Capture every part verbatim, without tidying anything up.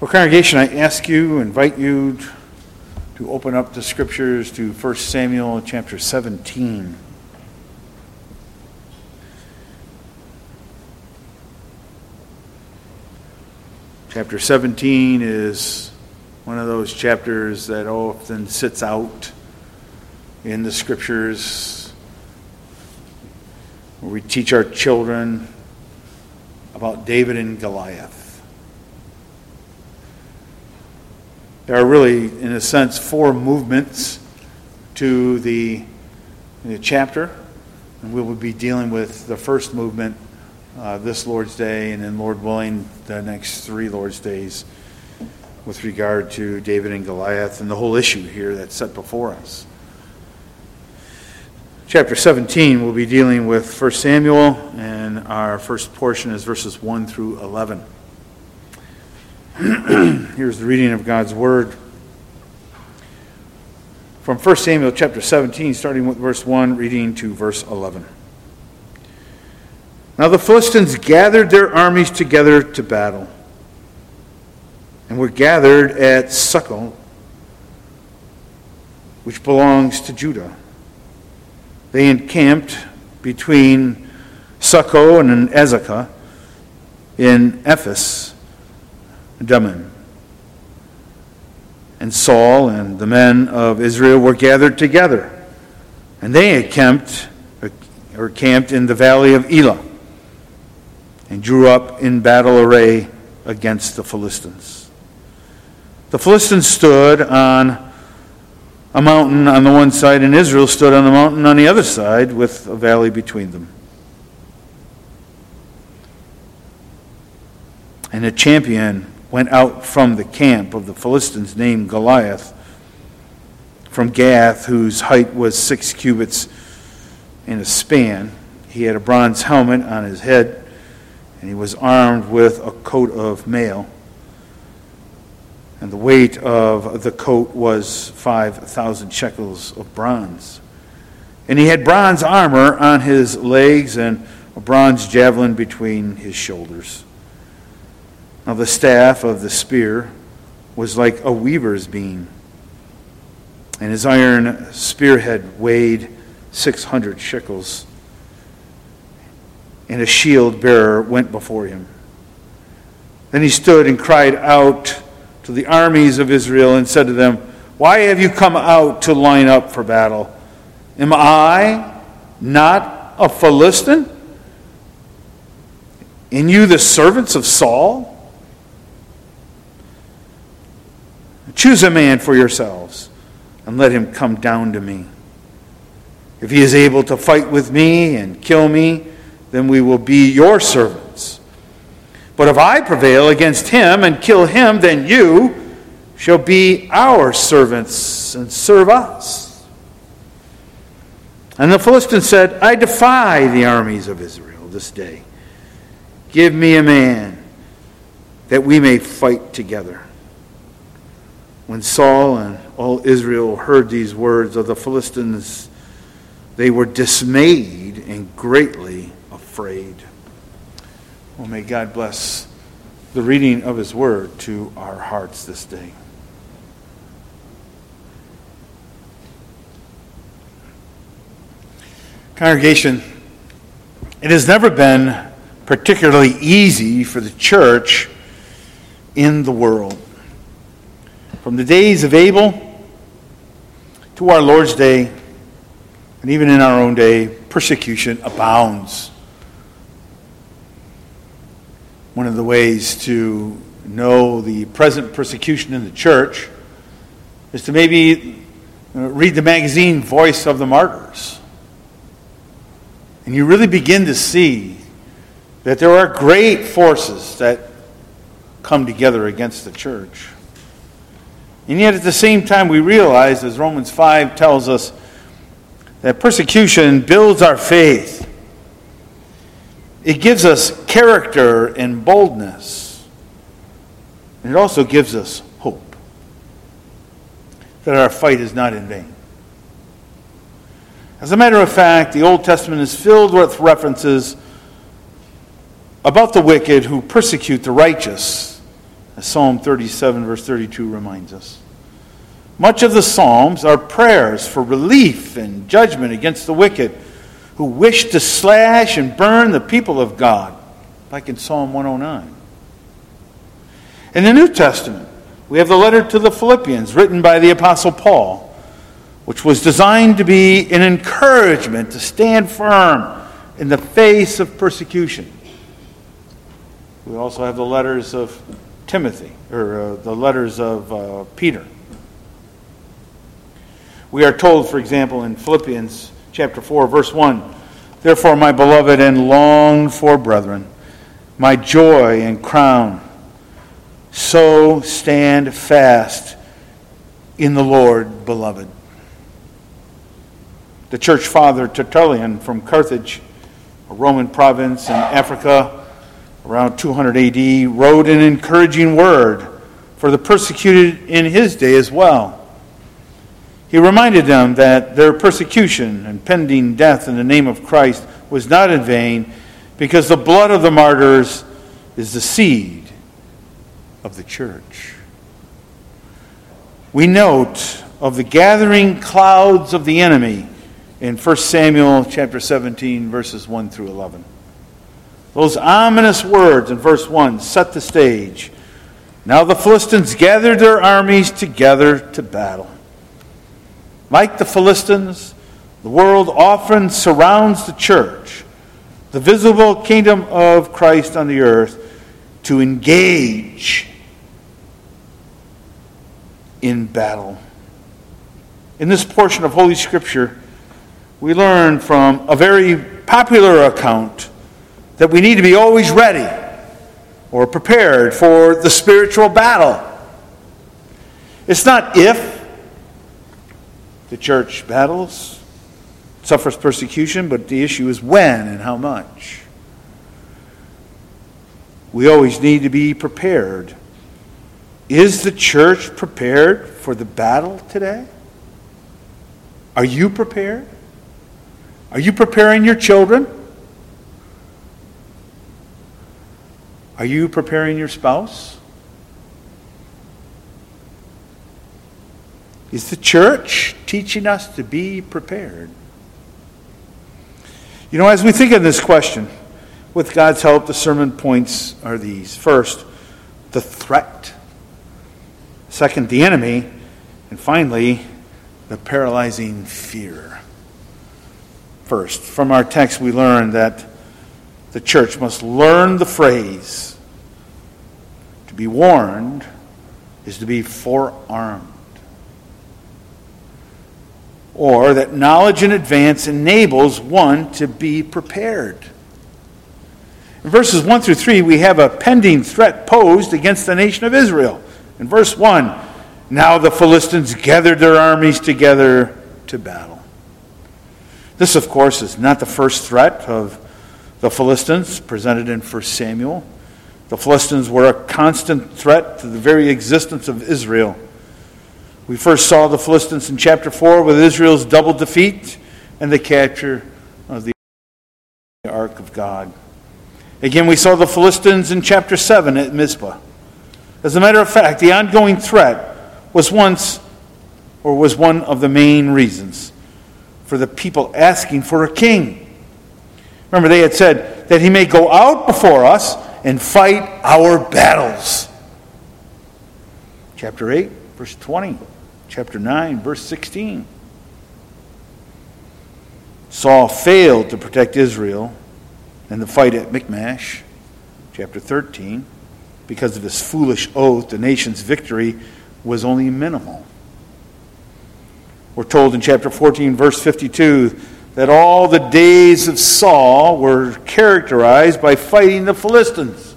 Well, congregation, I ask you, invite you to open up the scriptures to First Samuel chapter seventeen. Chapter seventeen is one of those chapters that often sits out in the scriptures where we teach our children about David and Goliath. There are really, in a sense, four movements to the, the chapter. And we will be dealing with the first movement uh, this Lord's Day, and then, Lord willing, the next three Lord's Days with regard to David and Goliath and the whole issue here that's set before us. Chapter seventeen, we'll be dealing with First Samuel, and our first portion is verses one through eleven. Here's the reading of God's Word. From First Samuel chapter seventeen, starting with verse one, reading to verse eleven. Now the Philistines gathered their armies together to battle, and were gathered at Succoth, which belongs to Judah. They encamped between Succoth and Azekah in Ephes Dammim. And Saul and the men of Israel were gathered together, and they encamped or camped in the valley of Elah, and drew up in battle array against the Philistines. The Philistines stood on a mountain on the one side, and Israel stood on the mountain on the other side, with a valley between them. And a champion went out from the camp of the Philistines named Goliath, from Gath, whose height was six cubits in a span. He had a bronze helmet on his head, and he was armed with a coat of mail. And the weight of the coat was five thousand shekels of bronze. And he had bronze armor on his legs and a bronze javelin between his shoulders. Now the staff of the spear was like a weaver's beam, and his iron spearhead weighed six hundred shekels. And a shield bearer went before him. Then he stood and cried out to the armies of Israel and said to them, "Why have you come out to line up for battle? Am I not a Philistine? And you the servants of Saul? Choose a man for yourselves, and let him come down to me. If he is able to fight with me and kill me, then we will be your servants. But if I prevail against him and kill him, then you shall be our servants and serve us." And the Philistines said, "I defy the armies of Israel this day. Give me a man that we may fight together." When Saul and all Israel heard these words of the Philistines, they were dismayed and greatly afraid. Well, may God bless the reading of His Word to our hearts this day. Congregation, it has never been particularly easy for the church in the world. From the days of Abel to our Lord's Day, and even in our own day, persecution abounds. One of the ways to know the present persecution in the church is to maybe read the magazine Voice of the Martyrs. And you really begin to see that there are great forces that come together against the church. And yet at the same time we realize, as Romans five tells us, that persecution builds our faith. It gives us character and boldness. And it also gives us hope that our fight is not in vain. As a matter of fact, the Old Testament is filled with references about the wicked who persecute the righteous as Psalm thirty-seven, verse thirty-two reminds us. Much of the Psalms are prayers for relief and judgment against the wicked who wish to slash and burn the people of God, like in Psalm one oh nine. In the New Testament, we have the letter to the Philippians written by the Apostle Paul, which was designed to be an encouragement to stand firm in the face of persecution. We also have the letters of Timothy, or uh, the letters of uh, Peter. We are told, for example, in Philippians chapter four, verse one, "Therefore, my beloved and longed for brethren, my joy and crown, so stand fast in the Lord, beloved." The church father Tertullian from Carthage, a Roman province in Africa, around two hundred A D, wrote an encouraging word for the persecuted in his day as well. He reminded them that their persecution and pending death in the name of Christ was not in vain, because the blood of the martyrs is the seed of the church. We note of the gathering clouds of the enemy in First Samuel chapter seventeen, verses one through eleven. Those ominous words in verse one set the stage. Now the Philistines gathered their armies together to battle. Like the Philistines, the world often surrounds the church, the visible kingdom of Christ on the earth, to engage in battle. In this portion of Holy Scripture, we learn from a very popular account that we need to be always ready or prepared for the spiritual battle. It's not if the church battles, suffers persecution, but the issue is when and how much. We always need to be prepared. Is the church prepared for the battle today? Are you prepared? Are you preparing your children? Are you preparing your spouse? Is the church teaching us to be prepared? You know, as we think of this question, with God's help, the sermon points are these. First, the threat. Second, the enemy. And finally, the paralyzing fear. First, from our text we learn that the church must learn the phrase, to be warned is to be forearmed. Or that knowledge in advance enables one to be prepared. In verses one through three, we have a pending threat posed against the nation of Israel. In verse one, now the Philistines gathered their armies together to battle. This, of course, is not the first threat of the Philistines presented in First Samuel. The Philistines were a constant threat to the very existence of Israel. We first saw the Philistines in chapter four with Israel's double defeat and the capture of the Ark of God. Again, we saw the Philistines in chapter seven at Mizpah. As a matter of fact, the ongoing threat was once, or was one of the main reasons for the people asking for a king. Remember, they had said that he may go out before us and fight our battles. Chapter eight, verse twenty. Chapter nine, verse sixteen. Saul failed to protect Israel in the fight at Michmash. Chapter thirteen. Because of his foolish oath, the nation's victory was only minimal. We're told in chapter fourteen, verse fifty-two, that all the days of Saul were characterized by fighting the Philistines.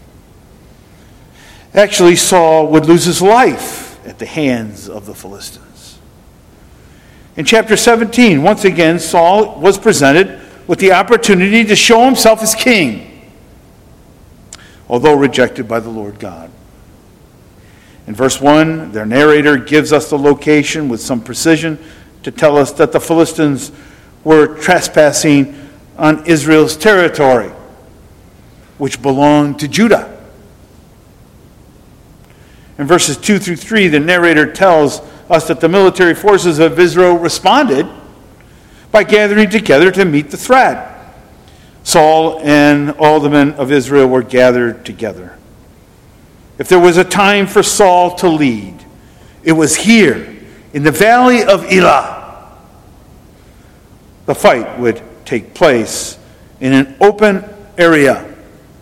Actually, Saul would lose his life at the hands of the Philistines. In chapter seventeen, once again, Saul was presented with the opportunity to show himself as king, although rejected by the Lord God. In verse one, their narrator gives us the location with some precision to tell us that the Philistines were trespassing on Israel's territory, which belonged to Judah. In verses two through three, the narrator tells us that the military forces of Israel responded by gathering together to meet the threat. Saul and all the men of Israel were gathered together. If there was a time for Saul to lead, it was here, in the valley of Elah. The fight would take place in an open area,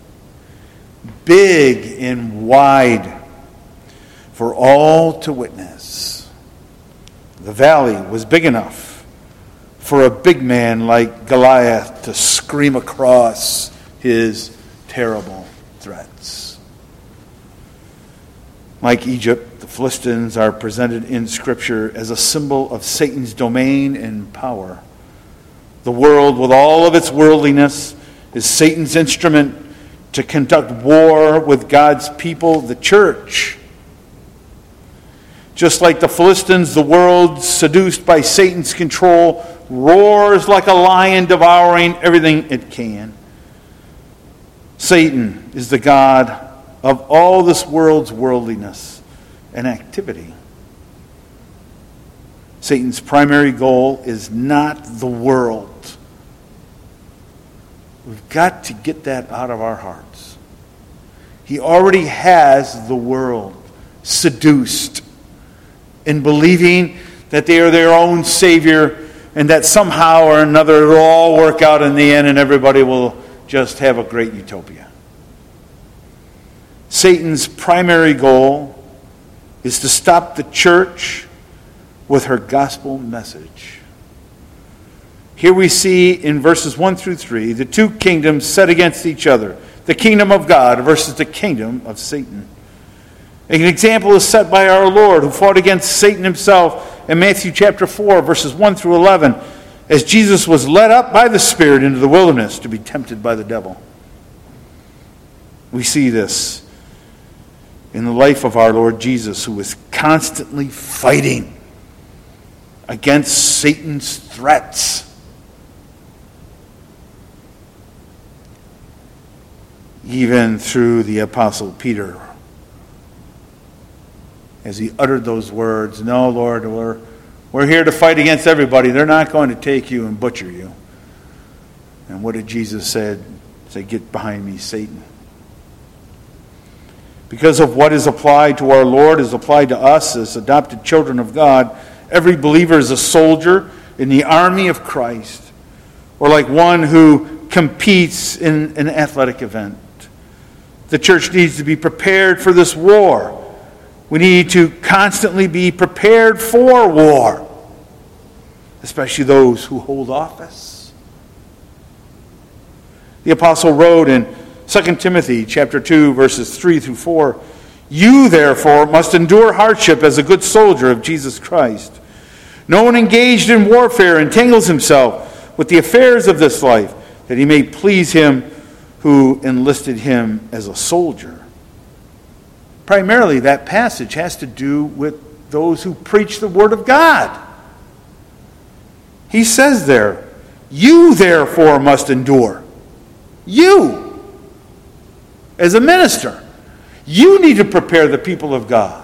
big and wide, for all to witness. The valley was big enough for a big man like Goliath to scream across his terrible threats. Like Egypt, the Philistines are presented in Scripture as a symbol of Satan's domain and power. The world, with all of its worldliness, is Satan's instrument to conduct war with God's people, the church. Just like the Philistines, the world, seduced by Satan's control, roars like a lion devouring everything it can. Satan is the god of all this world's worldliness and activity. Satan's primary goal is not the world. We've got to get that out of our hearts. He already has the world seduced in believing that they are their own savior and that somehow or another it'll all work out in the end and everybody will just have a great utopia. Satan's primary goal is to stop the church with her gospel message. Here we see in verses one through three the two kingdoms set against each other. The kingdom of God versus the kingdom of Satan. An example is set by our Lord, who fought against Satan himself in Matthew chapter four, verses one through eleven, as Jesus was led up by the Spirit into the wilderness to be tempted by the devil. We see this in the life of our Lord Jesus, who was constantly fighting against Satan's threats. Even through the Apostle Peter, as he uttered those words, "No, Lord, we're, we're here to fight against everybody. They're not going to take you and butcher you." And what did Jesus say? Say, "Get behind me, Satan." Because of what is applied to our Lord is applied to us as adopted children of God. Every believer is a soldier in the army of Christ, or like one who competes in an athletic event. The church needs to be prepared for this war. We need to constantly be prepared for war, especially those who hold office. The apostle wrote in Second Timothy chapter two, verses three through four, "You therefore must endure hardship as a good soldier of Jesus Christ. No one engaged in warfare entangles himself with the affairs of this life, that he may please him who enlisted him as a soldier." Primarily, that passage has to do with those who preach the Word of God. He says there, "You therefore must endure." You, as a minister, you need to prepare the people of God.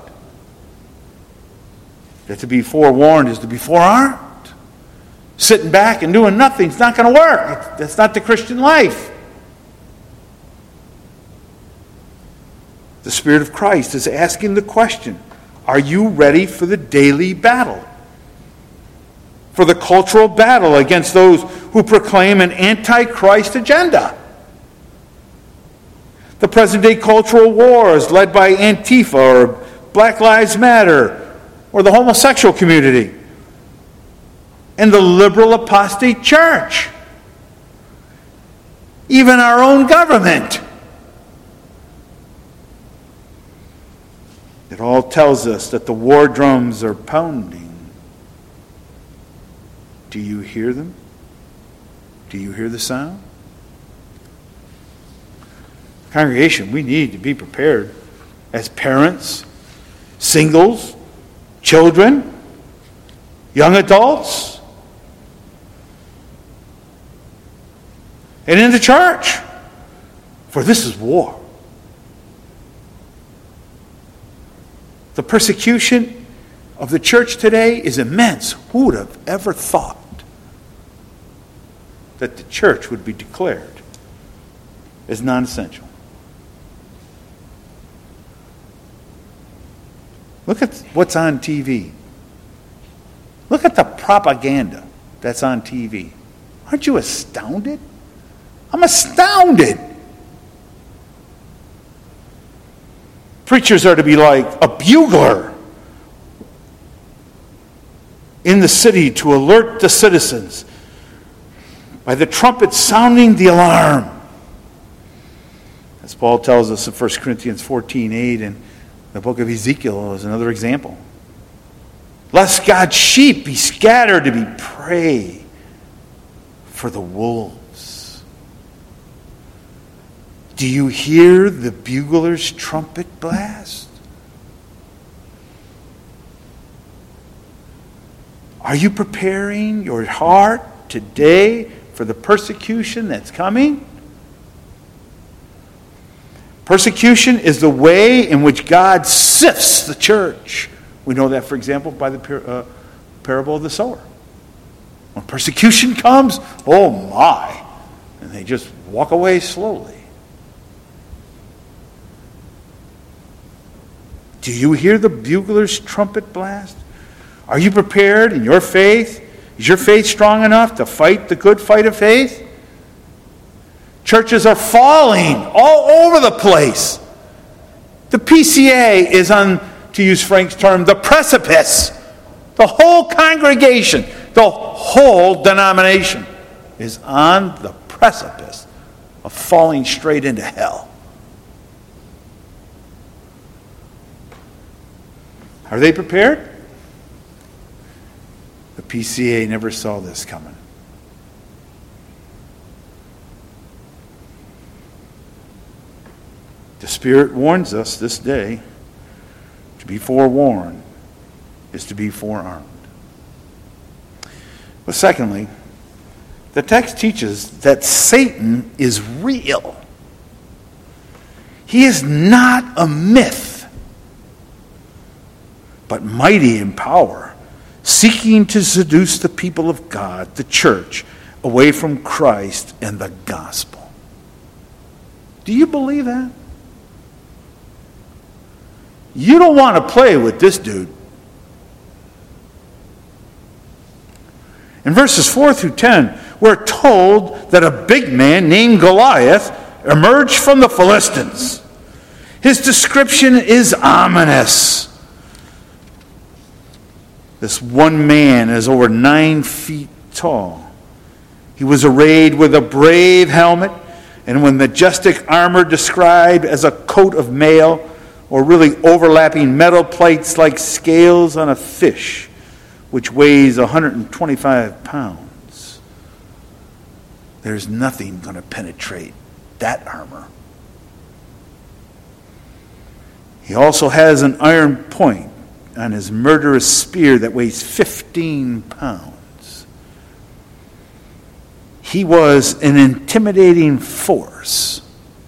That to be forewarned is to be forearmed. Sitting back and doing nothing is not going to work. That's not the Christian life. The Spirit of Christ is asking the question, are you ready for the daily battle? For the cultural battle against those who proclaim an anti-Christ agenda? The present-day cultural wars led by Antifa or Black Lives Matter or the homosexual community and the liberal apostate church. Even our own government. It all tells us that the war drums are pounding. Do you hear them? Do you hear the sound? Congregation, we need to be prepared as parents, singles, children, young adults, and in the church. For this is war. The persecution of the church today is immense. Who would have ever thought that the church would be declared as non-essential? Look at what's on T V. Look at the propaganda that's on T V. Aren't you astounded? I'm astounded. Preachers are to be like a bugler in the city to alert the citizens by the trumpet sounding the alarm. As Paul tells us in First Corinthians fourteen eight, and the book of Ezekiel is another example. Lest God's sheep be scattered to be prey for the wolves. Do you hear the bugler's trumpet blast? Are you preparing your heart today for the persecution that's coming? Persecution is the way in which God sifts the church. We know that, for example, by the par- uh, parable of the sower. When persecution comes, oh my, and they just walk away slowly. Do you hear the bugler's trumpet blast? Are you prepared in your faith? Is your faith strong enough to fight the good fight of faith? Churches are falling all over the place. The P C A is on, to use Frank's term, the precipice. The whole congregation, the whole denomination is on the precipice of falling straight into hell. Are they prepared? The P C A never saw this coming. The Spirit warns us this day, to be forewarned is to be forearmed. But secondly, the text teaches that Satan is real. He is not a myth, but mighty in power, seeking to seduce the people of God, the church, away from Christ and the gospel. Do you believe that? You don't want to play with this dude. In verses four through ten, we're told that a big man named Goliath emerged from the Philistines. His description is ominous. This one man is over nine feet tall. He was arrayed with a brave helmet and with majestic armor described as a coat of mail, or really overlapping metal plates like scales on a fish, which weighs one hundred twenty-five pounds. There's nothing going to penetrate that armor. He also has an iron point on his murderous spear that weighs fifteen pounds. He was an intimidating force.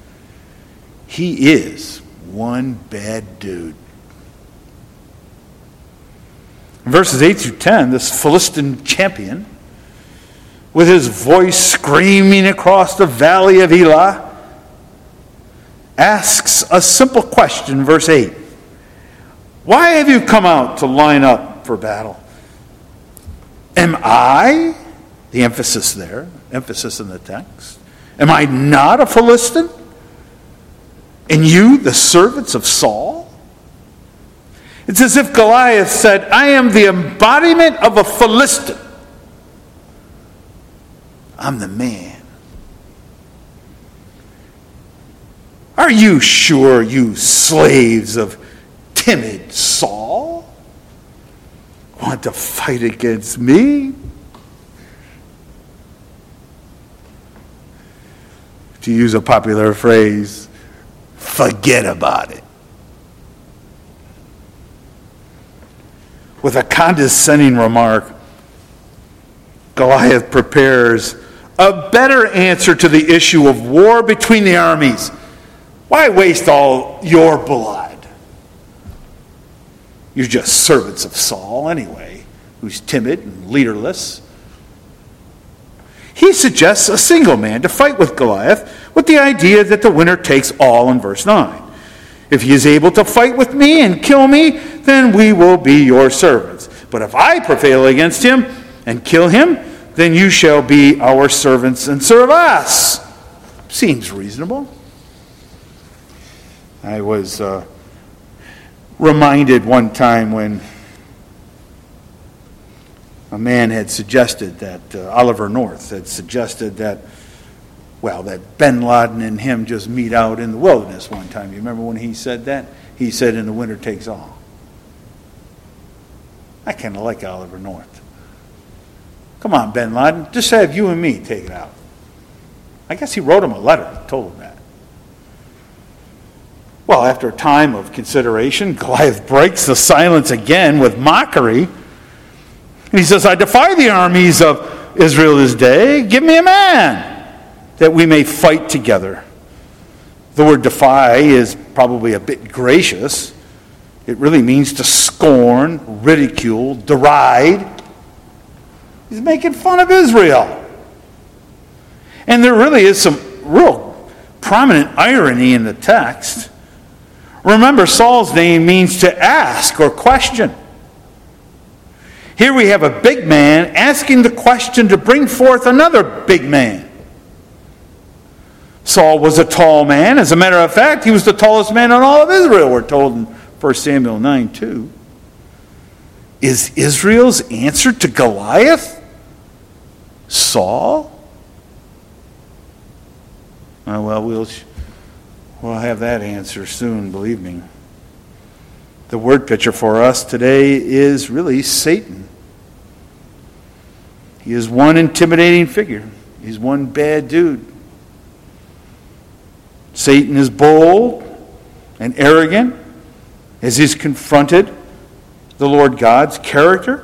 He is one bad dude. In verses eight through ten, this Philistine champion, with his voice screaming across the valley of Elah, asks a simple question, verse eight. Why have you come out to line up for battle? Am I, the emphasis there, emphasis in the text, am I not a Philistine? And you, the servants of Saul? It's as if Goliath said, I am the embodiment of a Philistine. I'm the man. Are you sure, you slaves of timid Saul, want to fight against me? To use a popular phrase, forget about it. With a condescending remark, Goliath prepares a better answer to the issue of war between the armies. Why waste all your blood? You're just servants of Saul anyway, who's timid and leaderless. He suggests a single man to fight with Goliath with the idea that the winner takes all in verse nine. If he is able to fight with me and kill me, then we will be your servants. But if I prevail against him and kill him, then you shall be our servants and serve us. Seems reasonable. I was uh, reminded one time when a man had suggested that, uh, Oliver North had suggested that, well, that bin Laden and him just meet out in the wilderness one time. You remember when he said that? He said, "And the winner takes all." I kind of like Oliver North. Come on, bin Laden, just have you and me take it out. I guess he wrote him a letter and told him that. Well, after a time of consideration, Goliath breaks the silence again with mockery. And he says, "I defy the armies of Israel this day. Give me a man, that we may fight together." The word defy is probably a bit gracious. It really means to scorn, ridicule, deride. He's making fun of Israel. And there really is some real prominent irony in the text. Remember, Saul's name means to ask or question. Here we have a big man asking the question to bring forth another big man. Saul was a tall man. As a matter of fact, he was the tallest man in all of Israel, we're told in First Samuel nine two. Is Israel's answer to Goliath Saul? Oh, well, we'll, we'll have that answer soon, believe me. The word picture for us today is really Satan. He is one intimidating figure. He's one bad dude. Satan is bold and arrogant as he's confronted the Lord God's character.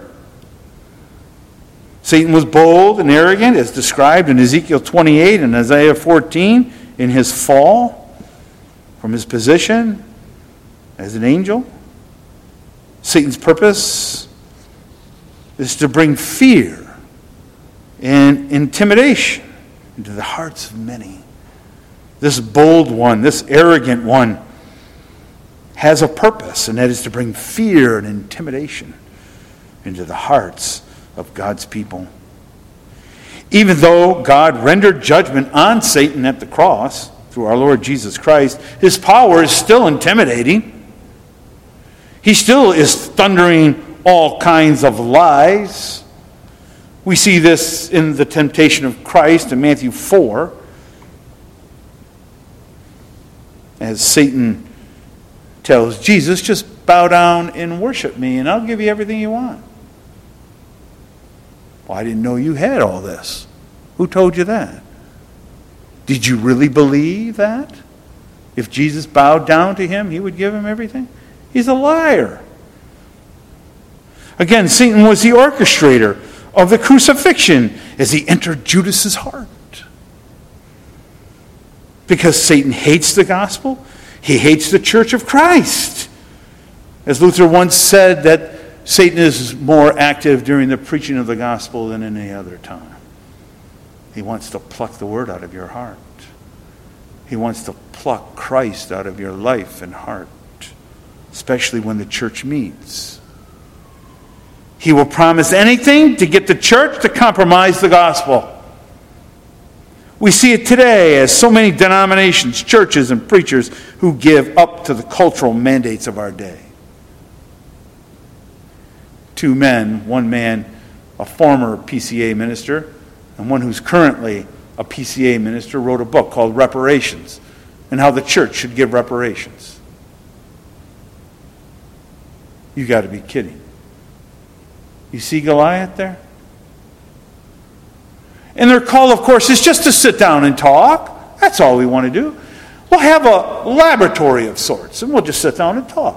Satan was bold and arrogant as described in Ezekiel twenty-eight and Isaiah fourteen in his fall from his position as an angel. Satan's purpose is to bring fear and intimidation into the hearts of many. This bold one, this arrogant one, has a purpose, and that is to bring fear and intimidation into the hearts of God's people. Even though God rendered judgment on Satan at the cross through our Lord Jesus Christ, his power is still intimidating. He still is thundering all kinds of lies. We see this in the temptation of Christ in Matthew four, as Satan tells Jesus, "Just bow down and worship me, and I'll give you everything you want." Well, I didn't know you had all this. Who told you that? Did you really believe that? If Jesus bowed down to him, he would give him everything? He's a liar. Again, Satan was the orchestrator of the crucifixion as he entered Judas's heart. Because Satan hates the gospel, he hates the church of Christ. As Luther once said, that Satan is more active during the preaching of the gospel than any other time. He wants to pluck the word out of your heart. He wants to pluck Christ out of your life and heart, especially when the church meets. He will promise anything to get the church to compromise the gospel. We see it today as so many denominations, churches, and preachers who give up to the cultural mandates of our day. Two men, one man, a former P C A minister, and one who's currently a P C A minister, wrote a book called Reparations and how the church should give reparations. You got to be kidding. You see Goliath there? And their call, of course, is just to sit down and talk. That's all we want to do. We'll have a laboratory of sorts, and we'll just sit down and talk.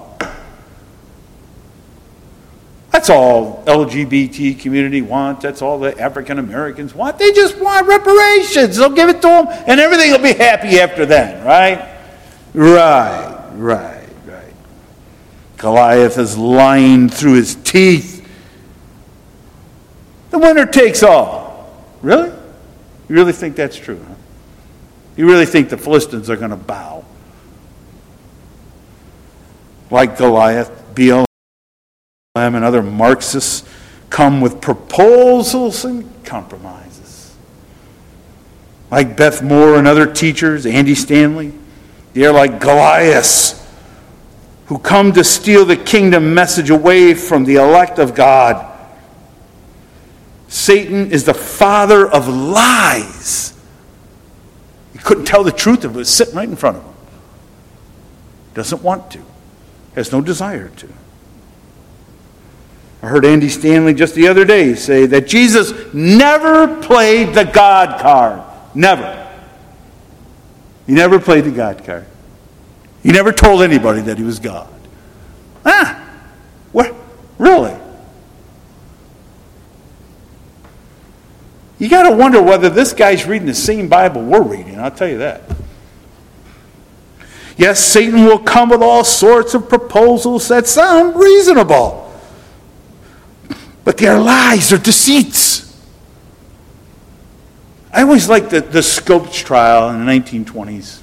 That's all L G B T community wants. That's all the African Americans want. They just want reparations. They'll give it to them, and everything will be happy after then, right? Right, right, right. Goliath is lying through his teeth. The winner takes all. Really? You really think that's true, huh? You really think the Philistines are going to bow? Like Goliath, B L M and other Marxists come with proposals and compromises. Like Beth Moore and other teachers, Andy Stanley, they're like Goliaths who come to steal the kingdom message away from the elect of God. Satan is the father of lies. He couldn't tell the truth if it was sitting right in front of him. Doesn't want to. Has no desire to. I heard Andy Stanley just the other day say that Jesus never played the God card. Never. He never played the God card. He never told anybody that he was God. Ah, what? Really? You got to wonder whether this guy's reading the same Bible we're reading, I'll tell you that. Yes, Satan will come with all sorts of proposals that sound reasonable. But they are lies, they're deceits. I always liked the, the Scopes trial in the nineteen twenties,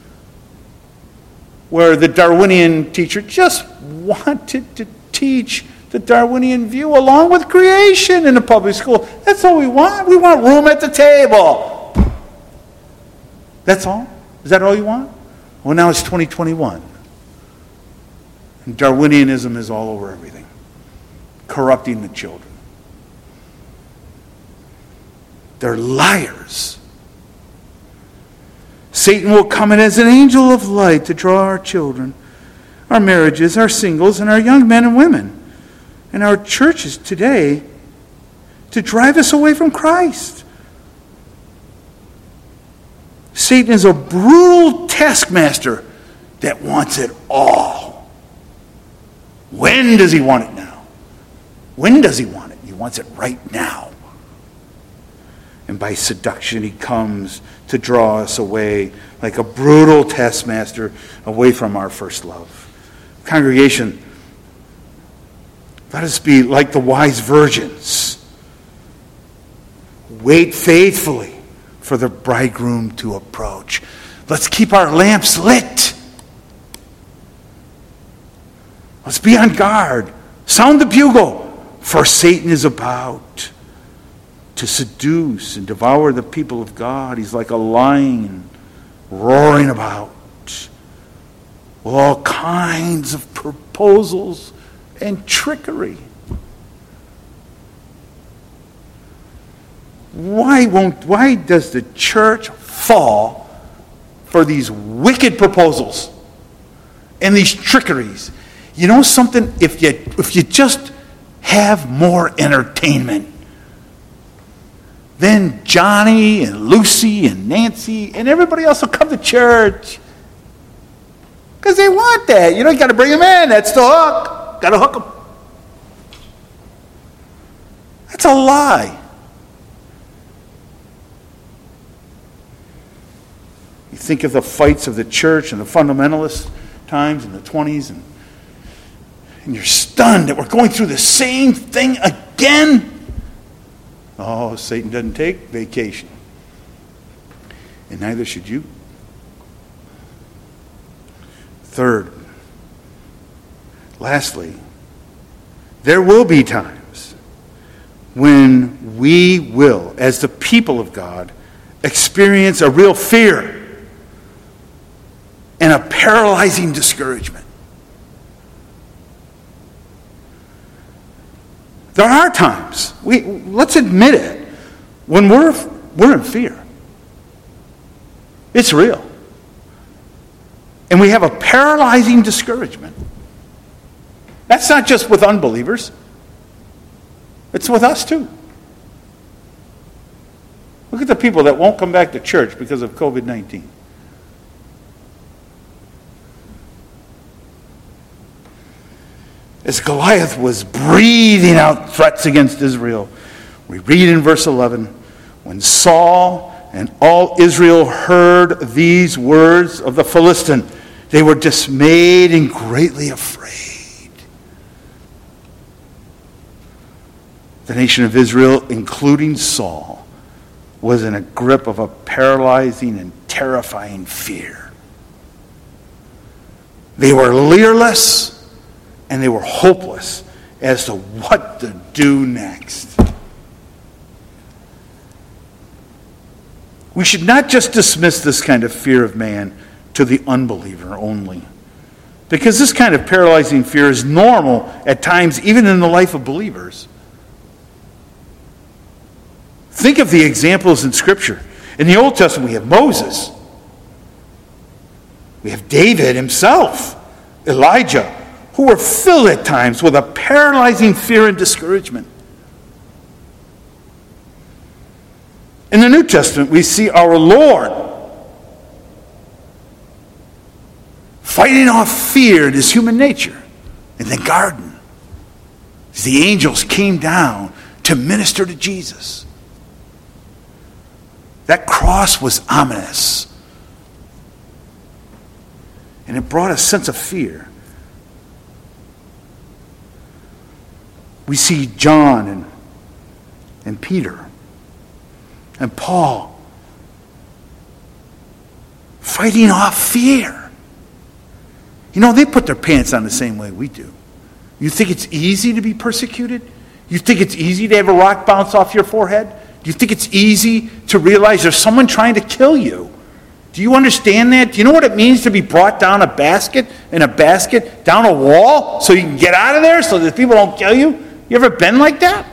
where the Darwinian teacher just wanted to teach the Darwinian view along with creation in the public school. That's all we want. We want room at the table. That's all? Is that all you want? Well, now it's twenty twenty-one. And Darwinianism is all over everything, corrupting the children. They're liars. Satan will come in as an angel of light to draw our children, our marriages, our singles, and our young men and women, and our churches today to drive us away from Christ. Satan is a brutal taskmaster that wants it all. When does he want it now? When does he want it? He wants it right now. And by seduction he comes to draw us away like a brutal taskmaster away from our first love. Congregation, let us be like the wise virgins. Wait faithfully for the bridegroom to approach. Let's keep our lamps lit. Let's be on guard. Sound the bugle, for Satan is about to seduce and devour the people of God. He's like a lion roaring about with all kinds of proposals and trickery. Why won't why does the church fall for these wicked proposals and these trickeries? You know something? If you if you just have more entertainment, then Johnny and Lucy and Nancy and everybody else will come to church. Because they want that. You know, you got to bring them in. That's the hook. Got to hook them. That's a lie. You think of the fights of the church and the fundamentalist times in the twenties, and, and you're stunned that we're going through the same thing again. Oh, Satan doesn't take vacation. And neither should you. Third, lastly, there will be times when we will, as the people of God, experience a real fear and a paralyzing discouragement. There are times, we let's admit it, when we're we're in fear. It's real. And we have a paralyzing discouragement. That's not just with unbelievers. It's with us too. Look at the people that won't come back to church because of covid nineteen. As Goliath was breathing out threats against Israel, we read in verse eleven, when Saul and all Israel heard these words of the Philistine, they were dismayed and greatly afraid. The nation of Israel, including Saul, was in a grip of a paralyzing and terrifying fear. They were leaderless and they were hopeless as to what to do next. We should not just dismiss this kind of fear of man to the unbeliever only, because this kind of paralyzing fear is normal at times, even in the life of believers. Think of the examples in Scripture. In the Old Testament, we have Moses. We have David himself, Elijah, who were filled at times with a paralyzing fear and discouragement. In the New Testament, we see our Lord fighting off fear in his human nature in the garden as the angels came down to minister to Jesus. That cross was ominous, and it brought a sense of fear. We see John and, and Peter and Paul fighting off fear. You know, they put their pants on the same way we do. You think it's easy to be persecuted? You think it's easy to have a rock bounce off your forehead? Do you think it's easy to realize there's someone trying to kill you? Do you understand that? Do you know what it means to be brought down a basket, in a basket, down a wall, so you can get out of there so that people don't kill you? You ever been like that?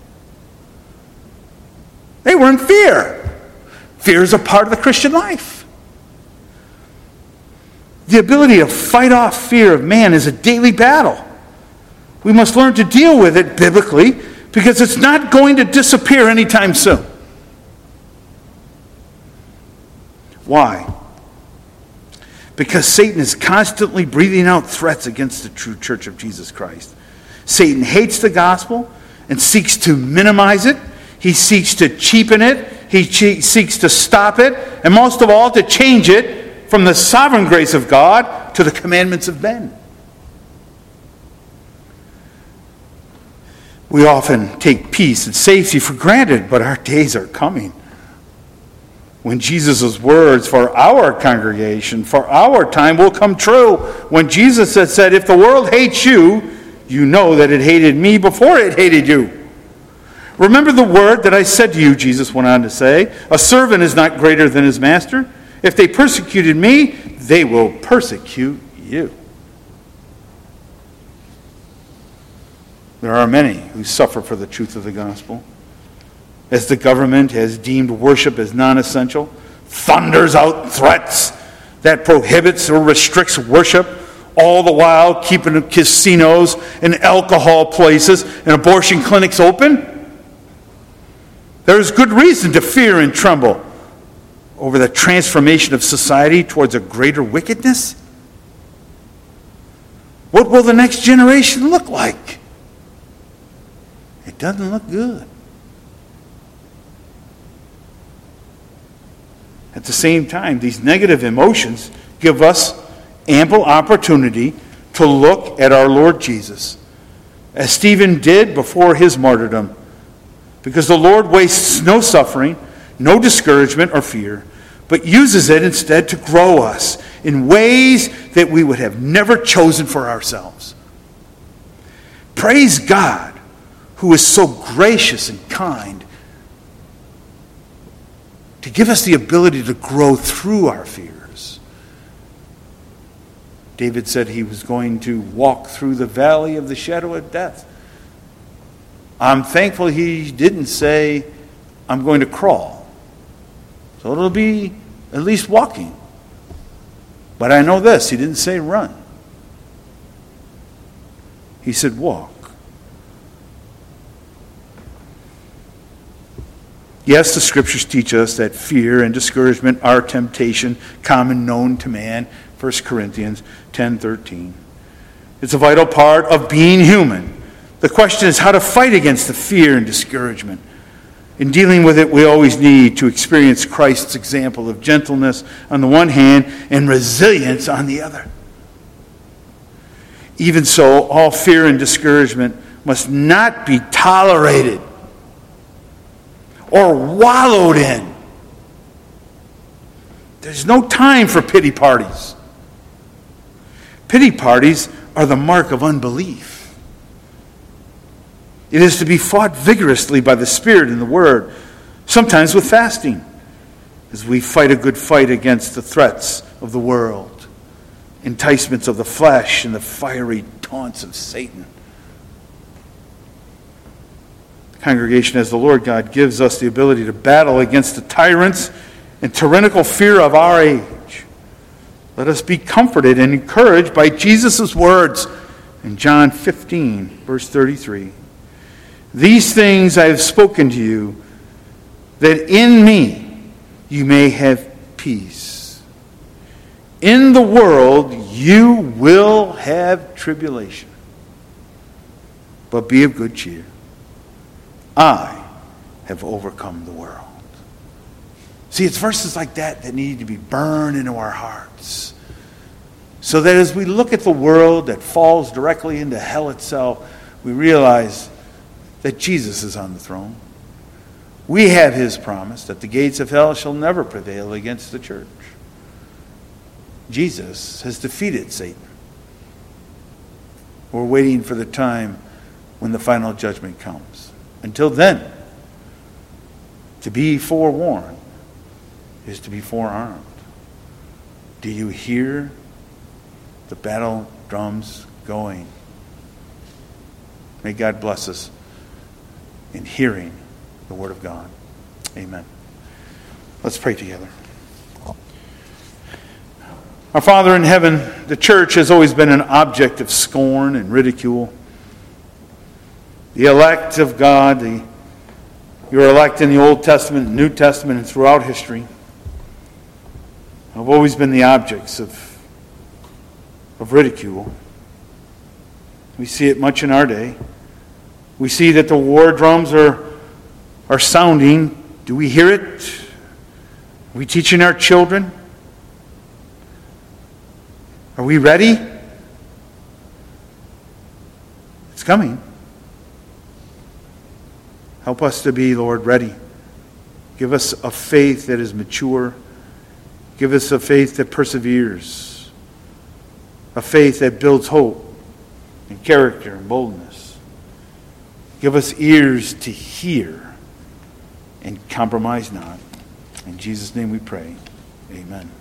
They were in fear. Fear is a part of the Christian life. The ability to fight off fear of man is a daily battle. We must learn to deal with it biblically, because it's not going to disappear anytime soon. Why? Because Satan is constantly breathing out threats against the true church of Jesus Christ. Satan hates the gospel and seeks to minimize it. He seeks to cheapen it. He che- seeks to stop it. And most of all, to change it from the sovereign grace of God to the commandments of men. We often take peace and safety for granted, but our days are coming when Jesus' words for our congregation, for our time, will come true. When Jesus had said, if the world hates you, you know that it hated me before it hated you. Remember the word that I said to you, Jesus went on to say, a servant is not greater than his master. If they persecuted me, they will persecute you. There are many who suffer for the truth of the gospel. As the government has deemed worship as non-essential, thunders out threats that prohibits or restricts worship, all the while keeping casinos and alcohol places and abortion clinics open. There is good reason to fear and tremble over the transformation of society towards a greater wickedness. What will the next generation look like? It doesn't look good. At the same time, these negative emotions give us ample opportunity to look at our Lord Jesus, as Stephen did before his martyrdom, because the Lord wastes no suffering, no discouragement or fear, but uses it instead to grow us in ways that we would have never chosen for ourselves. Praise God, who is so gracious and kind, to give us the ability to grow through our fears. David said he was going to walk through the valley of the shadow of death. I'm thankful he didn't say, I'm going to crawl. So it'll be at least walking. But I know this, he didn't say run. He said walk. Yes, the scriptures teach us that fear and discouragement are temptation, common known to man. First Corinthians ten thirteen. It's a vital part of being human. The question is how to fight against the fear and discouragement. In dealing with it, we always need to experience Christ's example of gentleness on the one hand and resilience on the other. Even so, all fear and discouragement must not be tolerated or wallowed in. There's no time for pity parties. Pity parties are the mark of unbelief. It is to be fought vigorously by the Spirit and the Word, sometimes with fasting, as we fight a good fight against the threats of the world, enticements of the flesh, and the fiery taunts of Satan. The congregation, as the Lord God gives us the ability to battle against the tyrants and tyrannical fear of our age, let us be comforted and encouraged by Jesus' words in John fifteen, verse thirty-three. These things I have spoken to you, that in me you may have peace. In the world you will have tribulation, but be of good cheer. I have overcome the world. See, it's verses like that that need to be burned into our hearts, so that as we look at the world that falls directly into hell itself, we realize that Jesus is on the throne. We have his promise that the gates of hell shall never prevail against the church. Jesus has defeated Satan. We're waiting for the time when the final judgment comes. Until then, to be forewarned is to be forearmed. Do you hear the battle drums going? May God bless us in hearing the Word of God. Amen. Let's pray together. Our Father in heaven, the church has always been an object of scorn and ridicule. The elect of God, the, your elect in the Old Testament, New Testament, and throughout history, have always been the objects of, of ridicule. We see it much in our day. We see that the war drums are, are sounding. Do we hear it? Are we teaching our children? Are we ready? It's coming. Help us to be, Lord, ready. Give us a faith that is mature. Give us a faith that perseveres. A faith that builds hope and character and boldness. Give us ears to hear and compromise not. In Jesus' name we pray. Amen.